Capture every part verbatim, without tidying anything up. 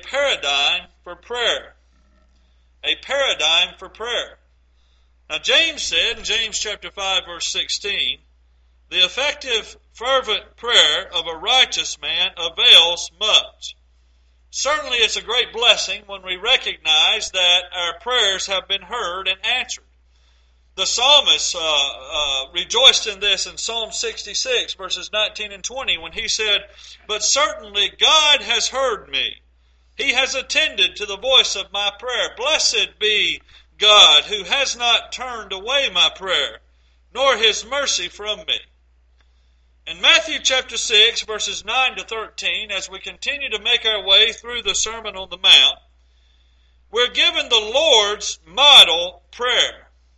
paradigm for prayer. A paradigm for prayer. Now James said in James chapter five verse sixteen, the effective fervent prayer of a righteous man avails much. Certainly it's a great blessing when we recognize that our prayers have been heard and answered. The psalmist uh, uh, rejoiced in this in Psalm sixty-six, verses nineteen and twenty, when he said, "But certainly God has heard me. He has attended to the voice of my prayer. Blessed be God, who has not turned away my prayer, nor his mercy from me." In Matthew chapter six, verses nine to thirteen, as we continue to make our way through the Sermon on the Mount, we're given the Lord's model prayer.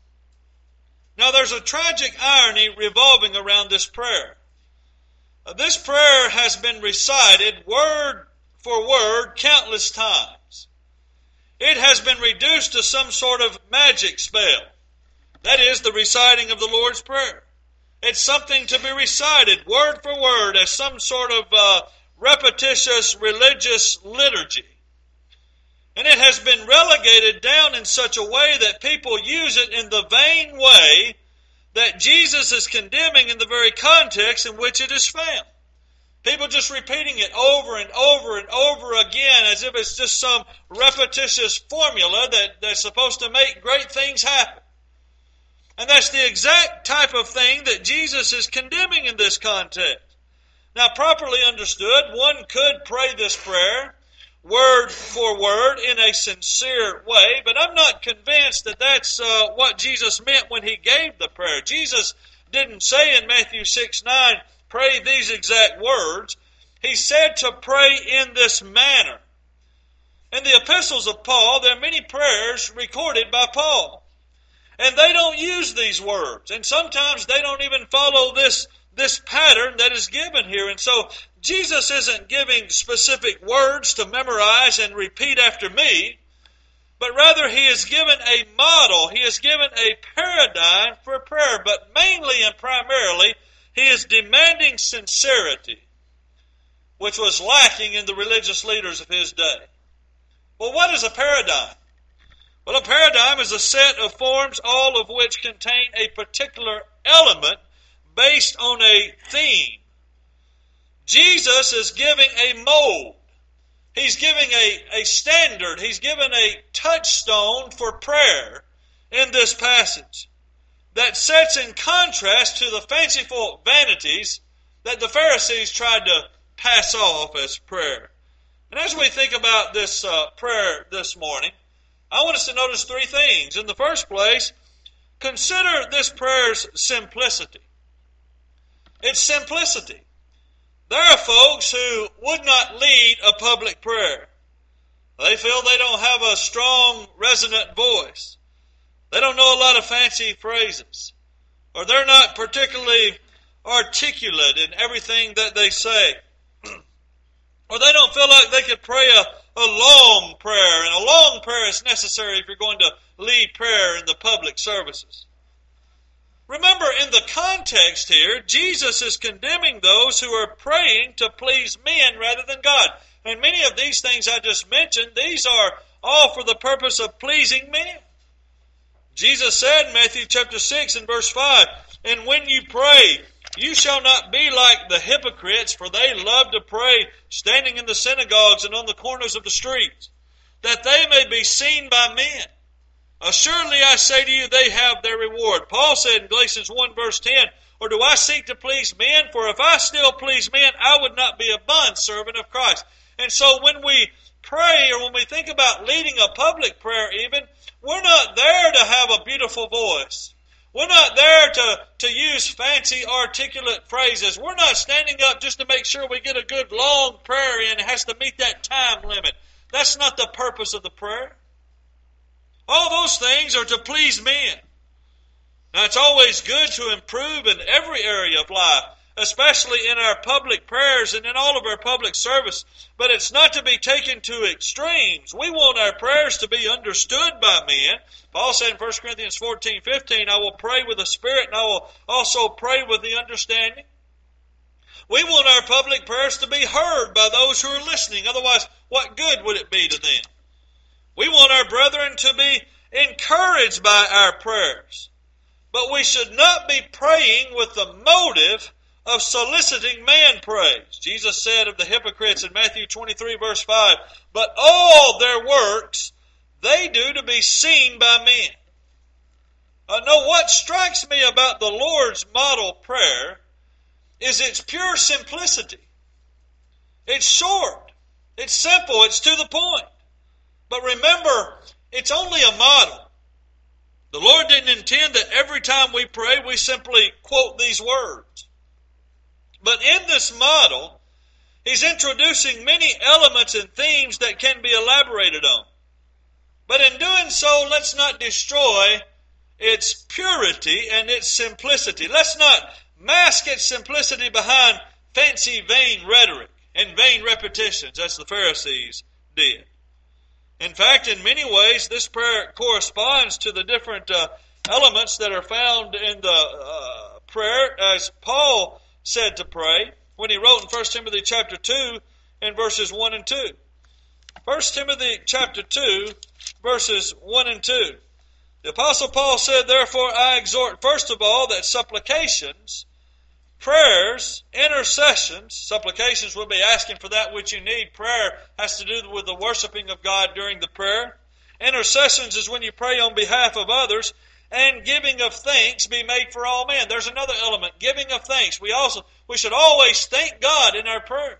Now there's a tragic irony revolving around this prayer. This prayer has been recited word for word countless times. It has been reduced to some sort of magic spell. That is the reciting of the Lord's Prayer. It's something to be recited word for word as some sort of uh, repetitious religious liturgy. And it has been relegated down in such a way that people use it in the vain way that Jesus is condemning in the very context in which it is found. People just repeating it over and over and over again as if it's just some repetitious formula that, that's supposed to make great things happen. And that's the exact type of thing that Jesus is condemning in this context. Now, properly understood, one could pray this prayer word for word in a sincere way, but I'm not convinced that that's uh, what Jesus meant when he gave the prayer. Jesus didn't say in Matthew six nine, pray these exact words. He said to pray in this manner. In the epistles of Paul, there are many prayers recorded by Paul. And they don't use these words. And sometimes they don't even follow this, this pattern that is given here. And so Jesus isn't giving specific words to memorize and repeat after me, but rather he is given a model. He is given a paradigm for prayer. But mainly and primarily, he is demanding sincerity, which was lacking in the religious leaders of his day. Well, what is a paradigm? Well, a paradigm is a set of forms, all of which contain a particular element based on a theme. Jesus is giving a mold. He's giving a, a standard. He's given a touchstone for prayer in this passage that sets in contrast to the fanciful vanities that the Pharisees tried to pass off as prayer. And as we think about this uh, prayer this morning, I want us to notice three things. In the first place, consider this prayer's simplicity. Its simplicity. There are folks who would not lead a public prayer. They feel they don't have a strong, resonant voice. They don't know a lot of fancy phrases. Or they're not particularly articulate in everything that they say. Or they don't feel like they could pray a, a long prayer. And a long prayer is necessary if you're going to lead prayer in the public services. Remember, in the context here, Jesus is condemning those who are praying to please men rather than God. And many of these things I just mentioned, these are all for the purpose of pleasing men. Jesus said in Matthew chapter six and verse five, "And when you pray, you shall not be like the hypocrites, for they love to pray standing in the synagogues and on the corners of the streets, that they may be seen by men. Assuredly I say to you, they have their reward." Paul said in Galatians one verse ten, "Or do I seek to please men? For if I still please men, I would not be a bondservant of Christ." And so when we pray, or when we think about leading a public prayer even, we're not there to have a beautiful voice. We're not there to, to use fancy, articulate phrases. We're not standing up just to make sure we get a good long prayer in. It has to meet that time limit. That's not the purpose of the prayer. All those things are to please men. Now, it's always good to improve in every area of life, especially in our public prayers and in all of our public service. But it's not to be taken to extremes. We want our prayers to be understood by men. Paul said in First Corinthians fourteen fifteen, "I will pray with the Spirit, and I will also pray with the understanding." We want our public prayers to be heard by those who are listening. Otherwise, what good would it be to them? We want our brethren to be encouraged by our prayers. But we should not be praying with the motive of soliciting man praise. Jesus said of the hypocrites in Matthew twenty-three, verse five, "But all their works they do to be seen by men." Uh, no, what strikes me about the Lord's model prayer is its pure simplicity. It's short. It's simple. It's to the point. But remember, it's only a model. The Lord didn't intend that every time we pray, we simply quote these words. But in this model, He's introducing many elements and themes that can be elaborated on. But in doing so, let's not destroy its purity and its simplicity. Let's not mask its simplicity behind fancy, vain rhetoric and vain repetitions, as the Pharisees did. In fact, in many ways, this prayer corresponds to the different uh, elements that are found in the uh, prayer, as Paul said to pray when he wrote in First Timothy chapter two and verses one and two. First Timothy chapter two, verses one and two. The Apostle Paul said, "Therefore I exhort first of all that supplications, prayers, intercessions," supplications will be asking for that which you need. Prayer has to do with the worshiping of God during the prayer. Intercessions is when you pray on behalf of others. And giving of thanks be made for all men. There's another element, giving of thanks. We also we should always thank God in our prayers.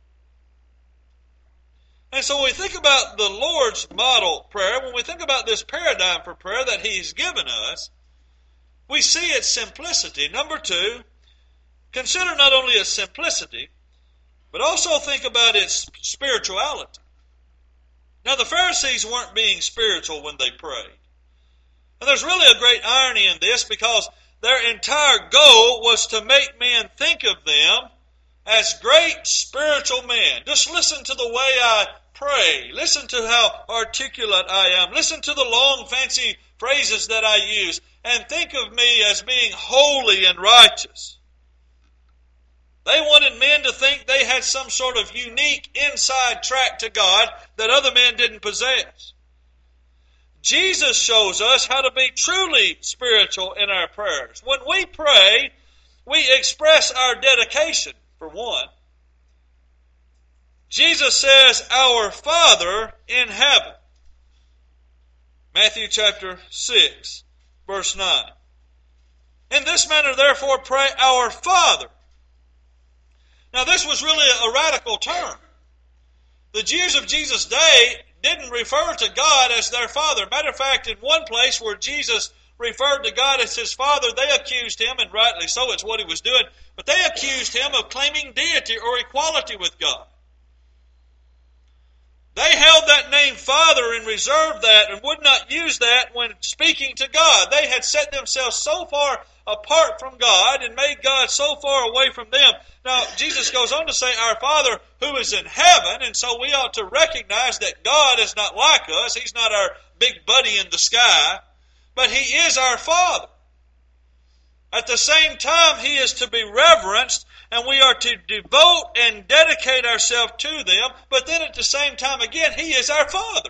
And so when we think about the Lord's model prayer, when we think about this paradigm for prayer that He's given us, we see its simplicity. Number two, consider not only its simplicity, but also think about its spirituality. Now, the Pharisees weren't being spiritual when they prayed. And there's really a great irony in this, because their entire goal was to make men think of them as great spiritual men. Just listen to the way I pray. Listen to how articulate I am. Listen to the long, fancy phrases that I use. And think of me as being holy and righteous. They wanted men to think they had some sort of unique inside track to God that other men didn't possess. Jesus shows us how to be truly spiritual in our prayers. When we pray, we express our dedication, for one. Jesus says, "Our Father in heaven." Matthew chapter six, verse nine. "In this manner, therefore, pray, Our Father." Now, this was really a radical term. The Jews of Jesus' day didn't refer to God as their Father. Matter of fact, in one place where Jesus referred to God as His Father, they accused Him, and rightly so, it's what He was doing, but they accused Him of claiming deity or equality with God. They held that name Father and reserved that and would not use that when speaking to God. They had set themselves so far apart from God and made God so far away from them. Now, Jesus goes on to say, "Our Father who is in heaven," and so we ought to recognize that God is not like us. He's not our big buddy in the sky, but He is our Father. At the same time, He is to be reverenced, and we are to devote and dedicate ourselves to them, but then at the same time, again, He is our Father.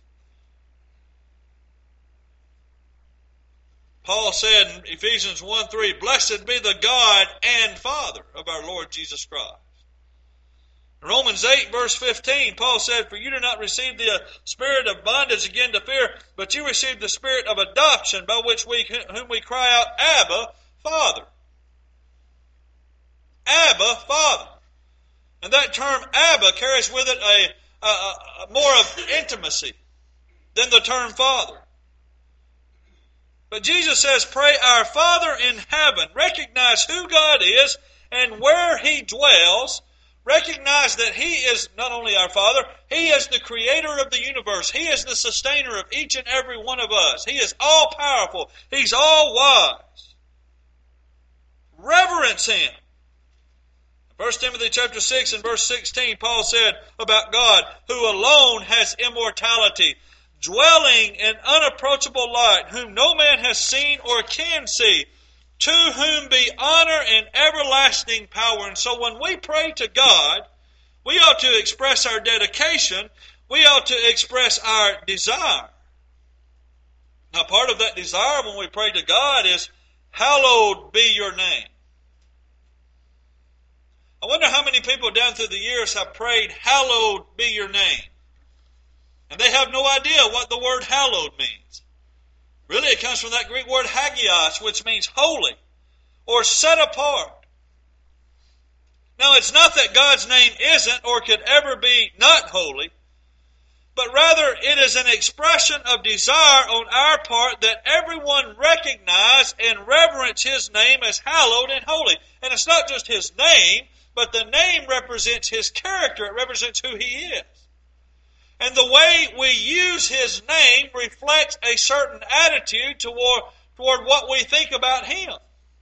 Paul said in Ephesians one three, "Blessed be the God and Father of our Lord Jesus Christ." In Romans eight, verse fifteen, Paul said, "For you do not receive the spirit of bondage again to fear, but you received the spirit of adoption, by which we whom we cry out, Abba, Father." Abba, Father. And that term Abba carries with it a, a, a more of intimacy than the term Father. But Jesus says, "Pray, Our Father in heaven." Recognize who God is and where He dwells. Recognize that He is not only our Father, He is the creator of the universe. He is the sustainer of each and every one of us. He is all-powerful. He's all-wise. Reverence Him. First Timothy chapter six and verse sixteen, Paul said about God, "Who alone has immortality, dwelling in unapproachable light, whom no man has seen or can see. to whom be honor and everlasting power. And so when we pray to God, we ought to express our dedication. We ought to express our desire. Now, part of that desire when we pray to God is, hallowed be your name. I wonder how many people down through the years have prayed, hallowed be your name. And they have no idea what the word hallowed means. Really, it comes from that Greek word hagios, which means holy or set apart. Now, it's not that God's name isn't or could ever be not holy, but rather it is an expression of desire on our part that everyone recognize and reverence His name as hallowed and holy. And it's not just His name, but the name represents His character. It represents who He is. And the way we use His name reflects a certain attitude toward, toward what we think about Him.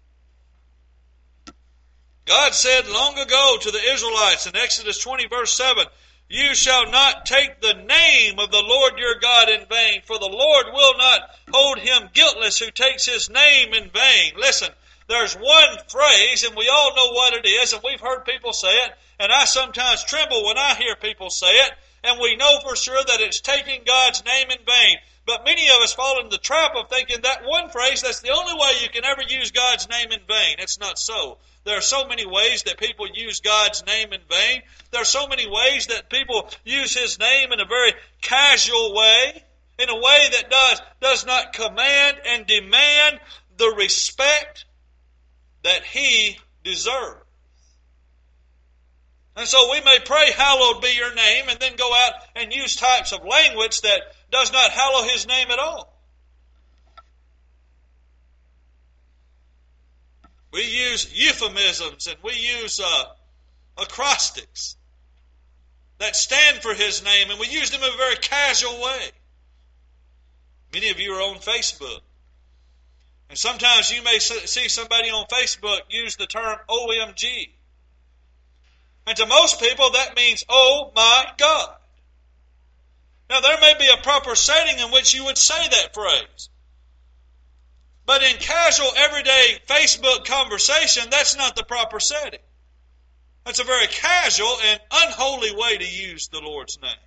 God said long ago to the Israelites in Exodus twenty verse seven, you shall not take the name of the Lord your God in vain, for the Lord will not hold him guiltless who takes His name in vain. Listen, there's one phrase, and we all know what it is, and we've heard people say it, and I sometimes tremble when I hear people say it, and we know for sure that it's taking God's name in vain. But many of us fall into the trap of thinking that one phrase, that's the only way you can ever use God's name in vain. It's not so. There are so many ways that people use God's name in vain. There are so many ways that people use His name in a very casual way, in a way that does, does not command and demand the respect that He deserves. And so we may pray, hallowed be your name, and then go out and use types of language that does not hallow His name at all. We use euphemisms and we use uh, acrostics that stand for His name, and we use them in a very casual way. Many of you are on Facebook. And sometimes you may see somebody on Facebook use the term O M G. And to most people that means, oh my God. Now there may be a proper setting in which you would say that phrase. But in casual, everyday Facebook conversation, that's not the proper setting. That's a very casual and unholy way to use the Lord's name.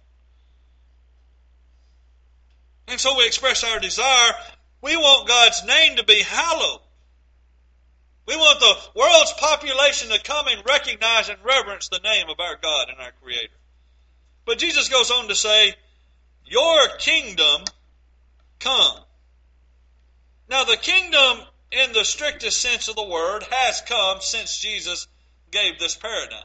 And so we express our desire. We want God's name to be hallowed. We want the world's population to come and recognize and reverence the name of our God and our Creator. But Jesus goes on to say, your kingdom come. Now the kingdom in the strictest sense of the word has come since Jesus gave this paradigm.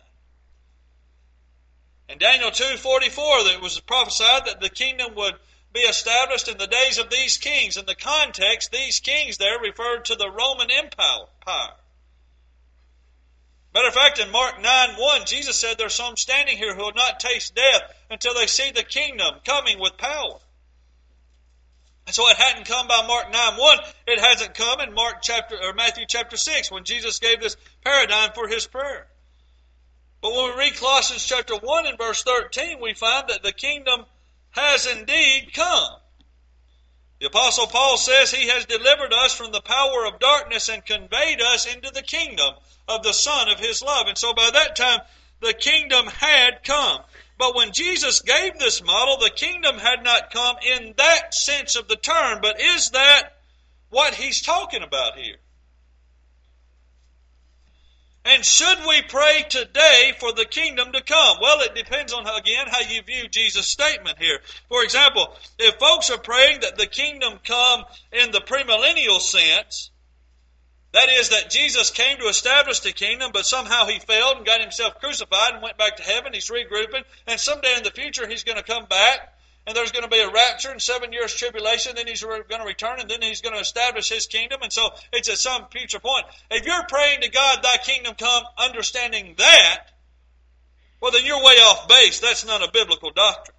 In Daniel two forty-four, it was prophesied that the kingdom would be established in the days of these kings. In the context, these kings there referred to the Roman Empire. Matter of fact, in Mark nine one, Jesus said there's some standing here who will not taste death until they see the kingdom coming with power. And so it hadn't come by Mark nine one. It hasn't come in Mark chapter or Matthew chapter six when Jesus gave this paradigm for His prayer. But when we read Colossians chapter one and verse thirteen, we find that the kingdom has indeed come. The Apostle Paul says He has delivered us from the power of darkness and conveyed us into the kingdom of the Son of His love. And so by that time, the kingdom had come. But when Jesus gave this model, the kingdom had not come in that sense of the term. But is that what He's talking about here? And should we pray today for the kingdom to come? Well, it depends on, again, how you view Jesus' statement here. For example, if folks are praying that the kingdom come in the premillennial sense, that is, that Jesus came to establish the kingdom, but somehow He failed and got Himself crucified and went back to heaven, He's regrouping, and someday in the future He's going to come back, and there's going to be a rapture and seven years tribulation, then He's going to return, and then He's going to establish His kingdom, and so it's at some future point. If you're praying to God, thy kingdom come, understanding that, well, then you're way off base. That's not a biblical doctrine.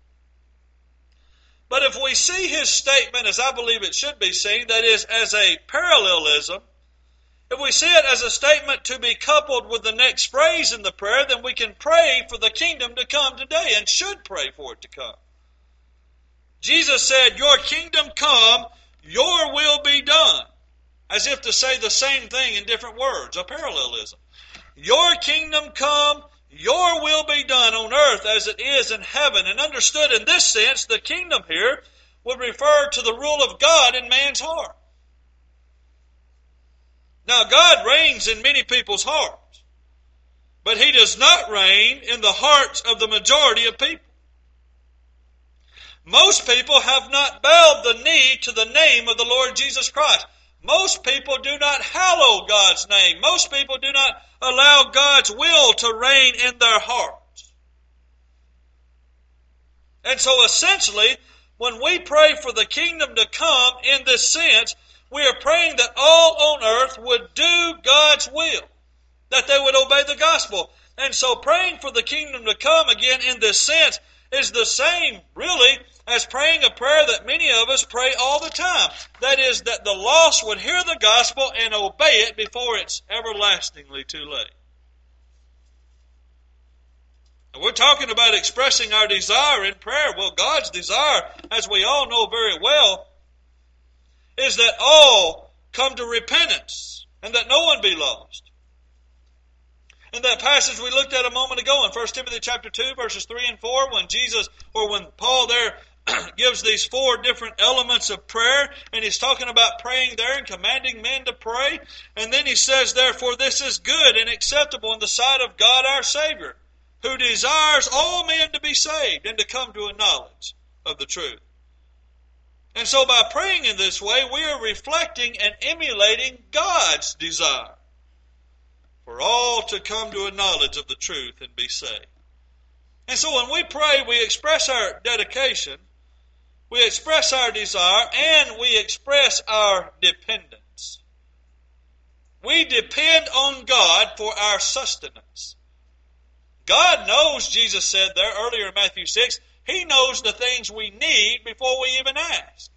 But if we see His statement as I believe it should be seen, that is, as a parallelism, if we see it as a statement to be coupled with the next phrase in the prayer, then we can pray for the kingdom to come today and should pray for it to come. Jesus said, your kingdom come, your will be done. as if to say the same thing in different words, a parallelism. Your kingdom come, your will be done on earth as it is in heaven. And understood in this sense, the kingdom here would refer to the rule of God in man's heart. Now, God reigns in many people's hearts, but He does not reign in the hearts of the majority of people. Most people have not bowed the knee to the name of the Lord Jesus Christ. Most people do not hallow God's name. Most people do not allow God's will to reign in their hearts. And so essentially, when we pray for the kingdom to come in this sense, we are praying that all on earth would do God's will, that they would obey the gospel. And so praying for the kingdom to come again in this sense is the same, really, as praying a prayer that many of us pray all the time. That is, that the lost would hear the gospel and obey it before it's everlastingly too late. And we're talking about expressing our desire in prayer. Well, God's desire, as we all know very well, is that all come to repentance and that no one be lost. In that passage we looked at a moment ago in First Timothy chapter two, verses three and four, when Jesus, or when Paul there gives these four different elements of prayer, and he's talking about praying there and commanding men to pray. And then he says, therefore, this is good and acceptable in the sight of God our Savior, who desires all men to be saved and to come to a knowledge of the truth. And so by praying in this way, we are reflecting and emulating God's desire for all to come to a knowledge of the truth and be saved. And so when we pray, we express our dedication, we express our desire, and we express our dependence. We depend on God for our sustenance. God knows, Jesus said there earlier in Matthew six, He knows the things we need before we even ask.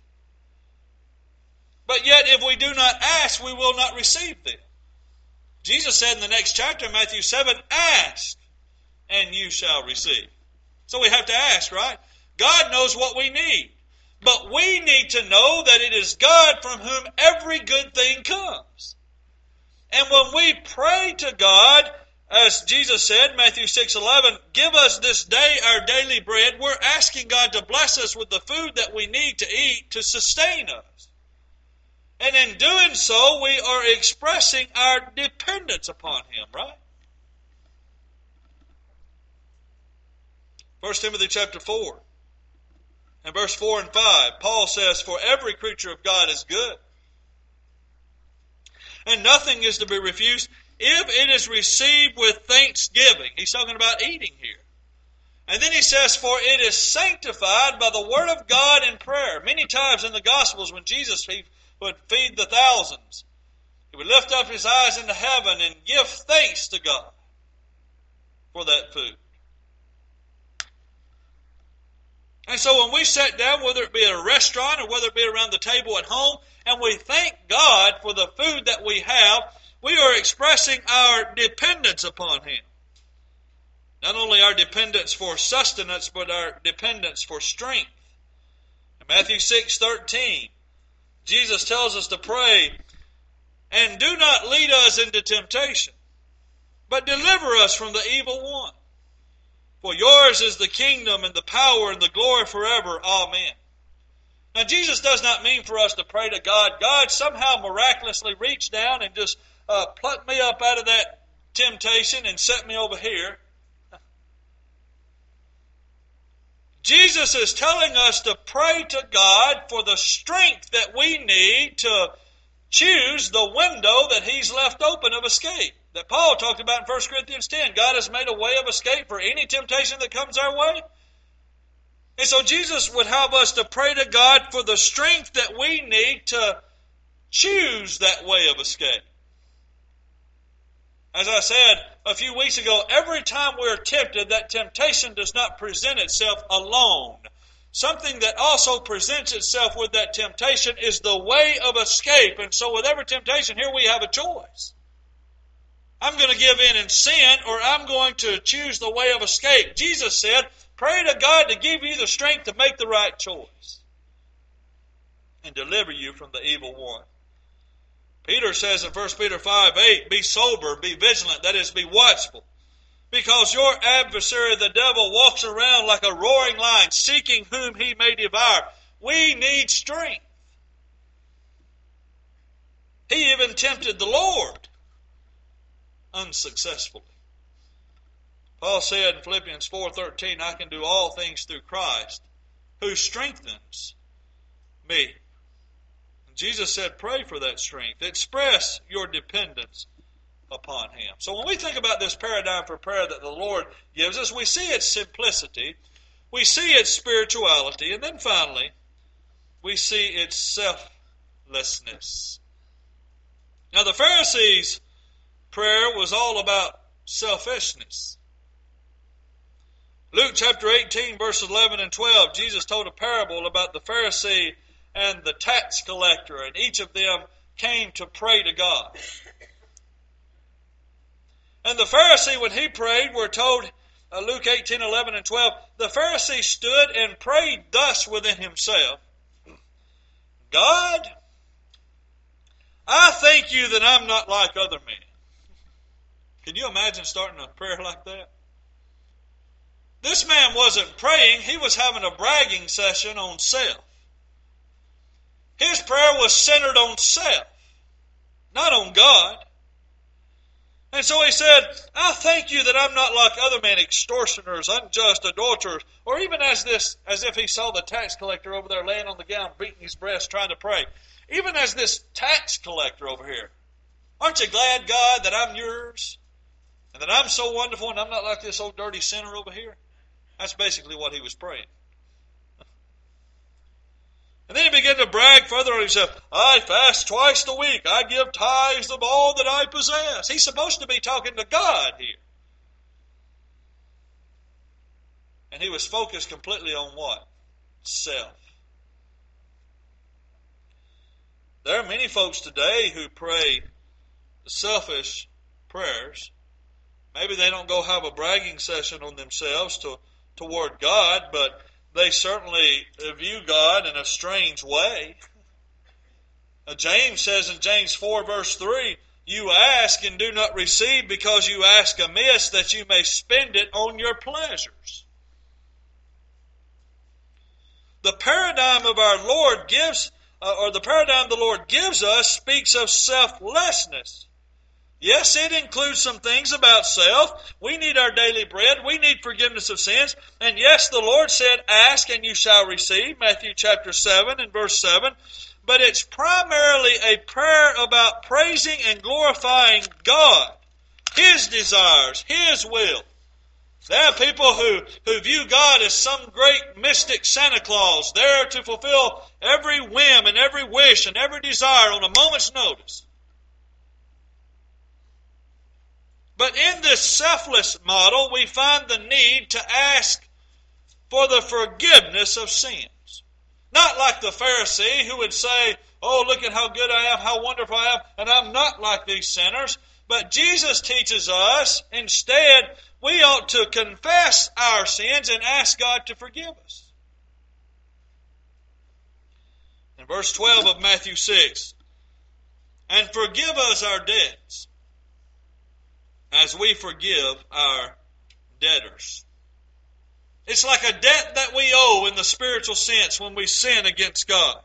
But yet if we do not ask, we will not receive them. Jesus said in the next chapter, Matthew seven, ask and you shall receive. So we have to ask, right? God knows what we need. But we need to know that it is God from whom every good thing comes. And when we pray to God, as Jesus said, Matthew six eleven, give us this day our daily bread, we're asking God to bless us with the food that we need to eat to sustain us. And in doing so, we are expressing our dependence upon Him, right? First Timothy chapter four, and verse four and five, Paul says, for every creature of God is good, and nothing is to be refused if it is received with thanksgiving. He's talking about eating here. And then he says, for it is sanctified by the word of God in prayer. Many times in the Gospels when Jesus would feed the thousands, He would lift up His eyes into heaven and give thanks to God for that food. And so when we sit down, whether it be at a restaurant or whether it be around the table at home, and we thank God for the food that we have, we are expressing our dependence upon Him. Not only our dependence for sustenance, but our dependence for strength. In Matthew six thirteen, Jesus tells us to pray, and do not lead us into temptation, but deliver us from the evil one. For yours is the kingdom and the power and the glory forever. Amen. Now Jesus does not mean for us to pray to God, God somehow miraculously reach down and just uh, pluck me up out of that temptation and set me over here. Jesus is telling us to pray to God for the strength that we need to choose the window that He's left open of escape, that Paul talked about in First Corinthians ten. God has made a way of escape for any temptation that comes our way. And so Jesus would have us to pray to God for the strength that we need to choose that way of escape. As I said a few weeks ago, every time we're tempted, that temptation does not present itself alone. Something that also presents itself with that temptation is the way of escape. And so with every temptation, here we have a choice. I'm going to give in and sin, or I'm going to choose the way of escape. Jesus said, pray to God to give you the strength to make the right choice and deliver you from the evil one. Peter says in First Peter five eight, be sober, be vigilant, that is, be watchful. Because your adversary, the devil, walks around like a roaring lion, seeking whom he may devour. We need strength. He even tempted the Lord unsuccessfully. Paul said in Philippians four thirteen, I can do all things through Christ, who strengthens me. And Jesus said, pray for that strength. Express your dependence upon Him. So when we think about this paradigm for prayer that the Lord gives us, we see its simplicity, we see its spirituality, and then finally, we see its selflessness. Now the Pharisees' prayer was all about selfishness. Luke chapter eighteen, verses eleven and twelve, Jesus told a parable about the Pharisee and the tax collector, and each of them came to pray to God. And the Pharisee, when he prayed, we're told, uh, Luke eighteen, eleven and twelve, the Pharisee stood and prayed thus within himself, God, I thank you that I'm not like other men. Can you imagine starting a prayer like that? This man wasn't praying, he was having a bragging session on self. His prayer was centered on self, not on God. And so he said, I thank you that I'm not like other men, extortioners, unjust, adulterers, or even as this, as if he saw the tax collector over there laying on the ground, beating his breast, trying to pray. Even as this tax collector over here. Aren't you glad, God, that I'm yours? And that I'm so wonderful and I'm not like this old dirty sinner over here? That's basically what he was praying. And then he began to brag further on himself. I fast twice a week. I give tithes of all that I possess. He's supposed to be talking to God here. And he was focused completely on what? Self. There are many folks today who pray selfish prayers. Maybe they don't go have a bragging session on themselves to, toward God, but they certainly view God in a strange way. Now, James says in James four verse three, you ask and do not receive because you ask amiss that you may spend it on your pleasures. The paradigm of our Lord gives, uh, or the paradigm the Lord gives us speaks of selflessness. Yes, it includes some things about self. We need our daily bread. We need forgiveness of sins. And yes, the Lord said, ask and you shall receive, Matthew chapter seven and verse seven. But it's primarily a prayer about praising and glorifying God, His desires, His will. There are people who, who view God as some great mystic Santa Claus, there to fulfill every whim and every wish and every desire on a moment's notice. But in this selfless model, we find the need to ask for the forgiveness of sins. Not like the Pharisee who would say, oh, look at how good I am, how wonderful I am, and I'm not like these sinners. But Jesus teaches us, instead, we ought to confess our sins and ask God to forgive us. In verse twelve of Matthew six, and forgive us our debts, as we forgive our debtors. It's like a debt that we owe in the spiritual sense when we sin against God.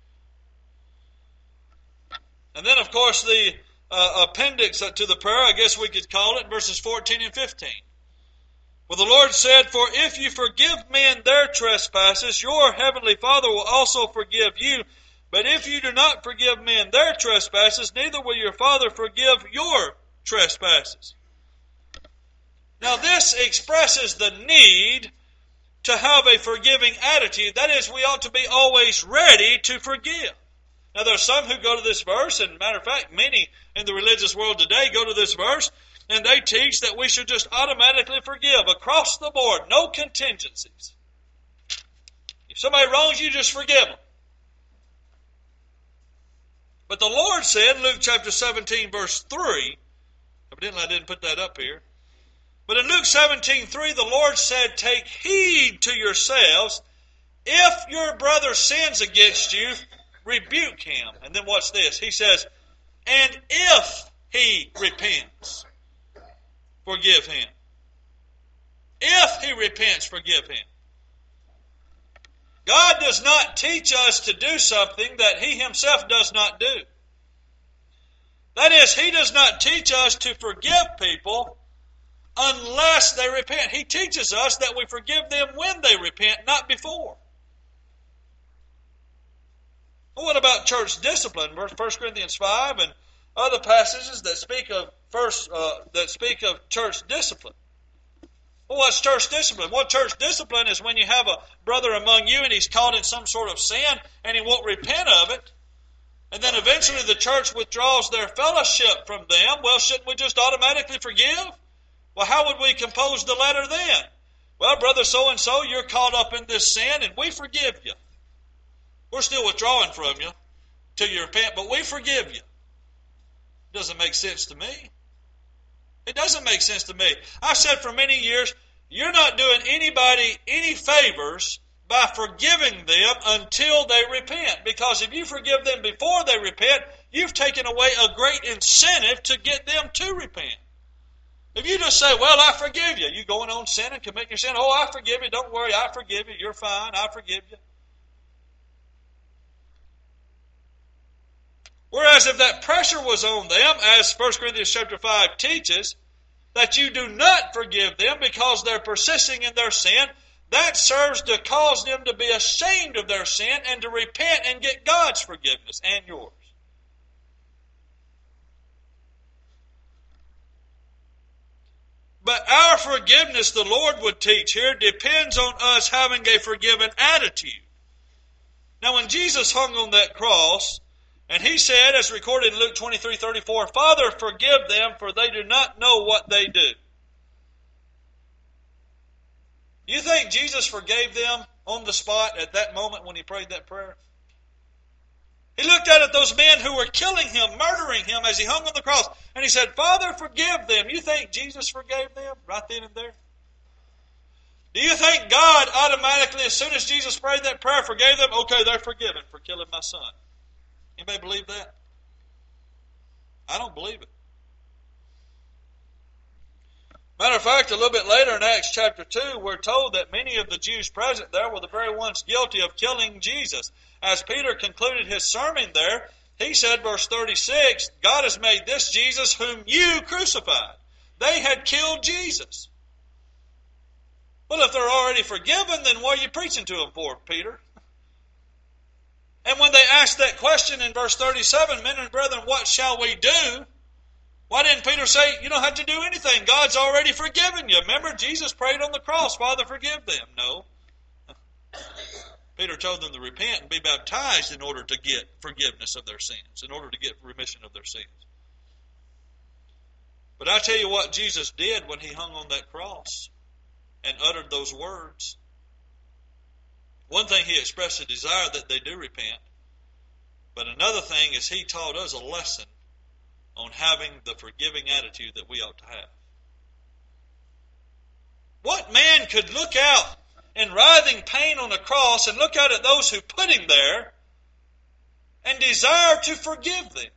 And then, of course, the uh, appendix to the prayer, I guess we could call it, verses fourteen and fifteen. Well, the Lord said, for if you forgive men their trespasses, your heavenly Father will also forgive you. But if you do not forgive men their trespasses, neither will your Father forgive your trespasses. Now this expresses the need to have a forgiving attitude. That is, we ought to be always ready to forgive. Now there are some who go to this verse, and matter of fact, many in the religious world today go to this verse, and they teach that we should just automatically forgive across the board, no contingencies. If somebody wrongs you, just forgive them. But the Lord said in Luke chapter seventeen, verse three, evidently I didn't put that up here, but in Luke seventeen, three, the Lord said, take heed to yourselves. If your brother sins against you, rebuke him. And then what's this? He says, And if he repents, forgive him. If he repents, forgive him. God does not teach us to do something that he himself does not do. That is, he does not teach us to forgive people unless they repent. He teaches us that we forgive them when they repent, not before. Well, what about church discipline? First Corinthians five and other passages that speak of first uh, that speak of church discipline. Well, what's church discipline? Well, church discipline is when you have a brother among you and he's caught in some sort of sin and he won't repent of it. And then eventually the church withdraws their fellowship from them. Well, shouldn't we just automatically forgive? Well, how would we compose the letter then? Well, brother so-and-so, you're caught up in this sin and we forgive you. We're still withdrawing from you till you repent, but we forgive you. It doesn't make sense to me. It doesn't make sense to me. I've said for many years, you're not doing anybody any favors by forgiving them until they repent. Because if you forgive them before they repent, you've taken away a great incentive to get them to repent. If you just say, well, I forgive you, you going on sin and committing your sin, oh, I forgive you, don't worry, I forgive you, you're fine, I forgive you. Whereas if that pressure was on them, as First Corinthians chapter five teaches, that you do not forgive them because they're persisting in their sin, that serves to cause them to be ashamed of their sin and to repent and get God's forgiveness and yours. But our forgiveness, the Lord would teach here, depends on us having a forgiving attitude. Now when Jesus hung on that cross, and he said, as recorded in Luke twenty-three thirty-four, Father, forgive them, for they do not know what they do. You think Jesus forgave them on the spot at that moment when he prayed that prayer? He looked out at those men who were killing him, murdering him as he hung on the cross, and he said, Father, forgive them. You think Jesus forgave them right then and there? Do you think God automatically, as soon as Jesus prayed that prayer, forgave them? Okay, they're forgiven for killing my son. Anybody believe that? I don't believe it. Matter of fact, a little bit later in Acts chapter two, we're told that many of the Jews present there were the very ones guilty of killing Jesus. As Peter concluded his sermon there, he said, verse thirty-six, God has made this Jesus whom you crucified. They had killed Jesus. Well, if they're already forgiven, then what are you preaching to them for, Peter? And when they asked that question in verse thirty-seven, men and brethren, what shall we do? Why didn't Peter say, you don't have to do anything. God's already forgiven you. Remember, Jesus prayed on the cross, Father, forgive them. No. Peter told them to repent and be baptized in order to get forgiveness of their sins, in order to get remission of their sins. But I tell you what Jesus did when he hung on that cross and uttered those words. One thing, he expressed a desire that they do repent. But another thing is he taught us a lesson on having the forgiving attitude that we ought to have. What man could look out in writhing pain on a cross and look out at those who put him there and desire to forgive them?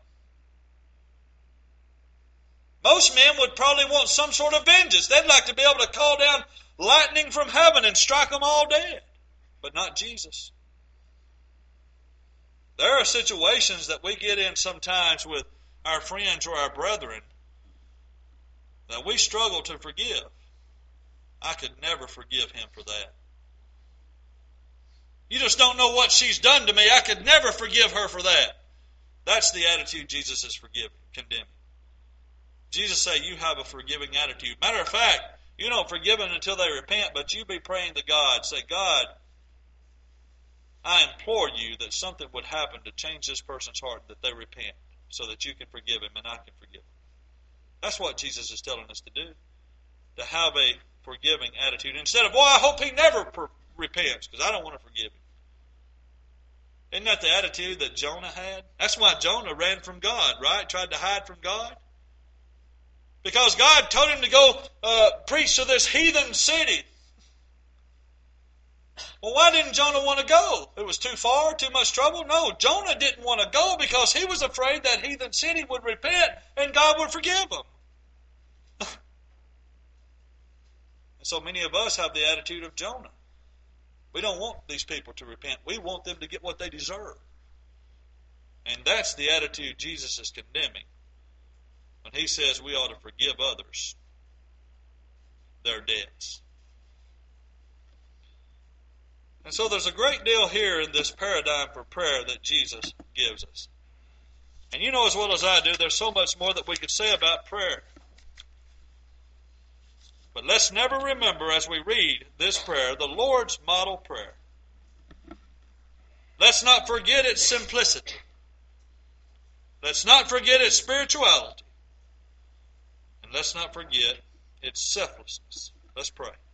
Most men would probably want some sort of vengeance. They'd like to be able to call down lightning from heaven and strike them all dead. But not Jesus. There are situations that we get in sometimes with our friends or our brethren that we struggle to forgive. I could never forgive him for that. You just don't know what she's done to me. I could never forgive her for that. That's the attitude Jesus is forgiving, condemning. Jesus said, you have a forgiving attitude. Matter of fact, you don't forgive them until they repent, but you be praying to God. Say, God, I implore you that something would happen to change this person's heart, that they repent, so that you can forgive him and I can forgive him. That's what Jesus is telling us to do. To have a forgiving attitude. Instead of, well, I hope he never per- repents, because I don't want to forgive him. Isn't that the attitude that Jonah had? That's why Jonah ran from God, right? Tried to hide from God. Because God told him to go uh, preach to this heathen city. Well, why didn't Jonah want to go? It was too far, too much trouble? No, Jonah didn't want to go because he was afraid that heathen city would repent and God would forgive them. And so many of us have the attitude of Jonah. We don't want these people to repent. We want them to get what they deserve. And that's the attitude Jesus is condemning when he says we ought to forgive others their debts. And so there's a great deal here in this paradigm for prayer that Jesus gives us. And you know as well as I do, there's so much more that we could say about prayer. But let's never remember as we read this prayer, the Lord's model prayer. Let's not forget its simplicity. Let's not forget its spirituality. And let's not forget its selflessness. Let's pray.